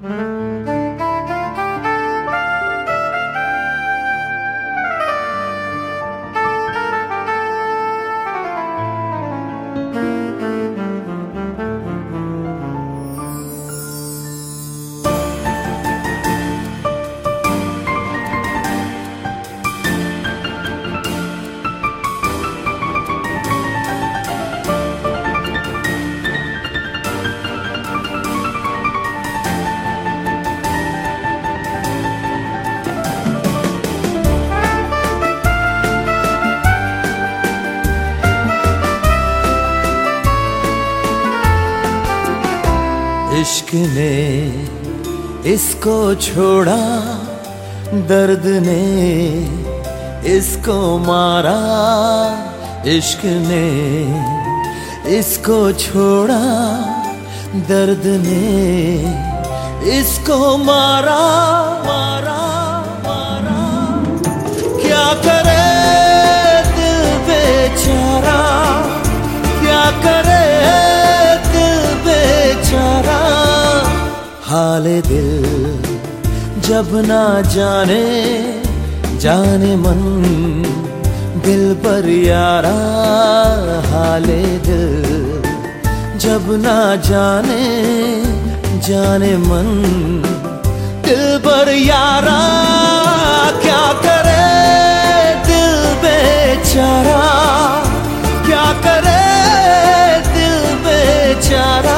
इश्क ने इसको छोड़ा, दर्द ने इसको मारा। इश्क ने इसको छोड़ा, दर्द ने इसको मारा मारा मारा। क्या करे दिल बेचारा, क्या करे दिल बेचारा। हाले दिल जब ना जाने, जाने मन दिल पर यारा। हाले दिल जब ना जाने, जाने मन दिल पर यारा। क्या करे दिल बेचारा, क्या करे दिल बेचारा।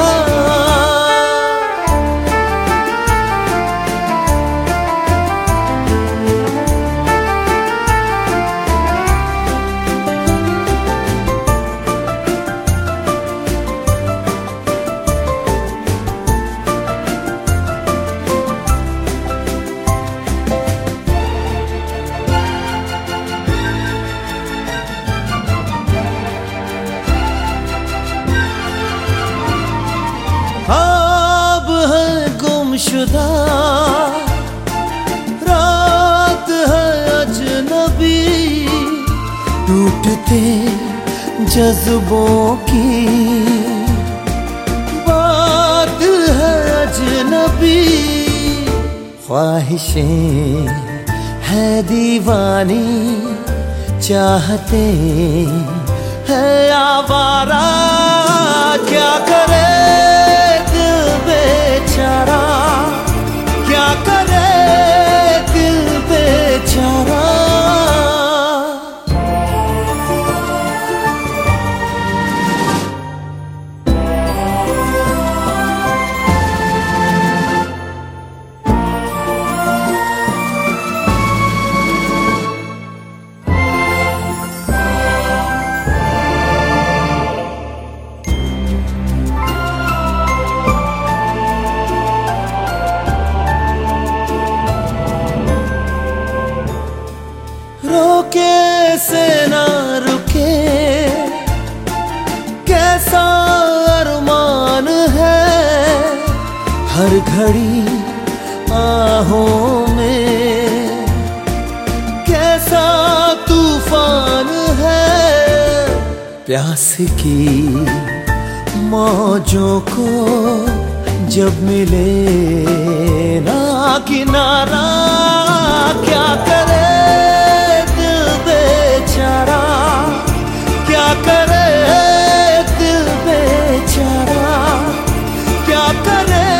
अब है गुमशुदा, रात है अजनबी। टूटते जज्बों की बात है अजनबी। ख्वाहिशें है दीवानी, चाहते हैं आवारा। क्या करे बेचारा, क्या करे दिल बेचारा। रोके से ना रुके, कैसा अरमान है। हर घड़ी आहों में कैसा तूफान है। प्यास की मौजों को जब मिले ना किनारा। क्या करे बेचारा, क्या करे दिल बेचारा, क्या करे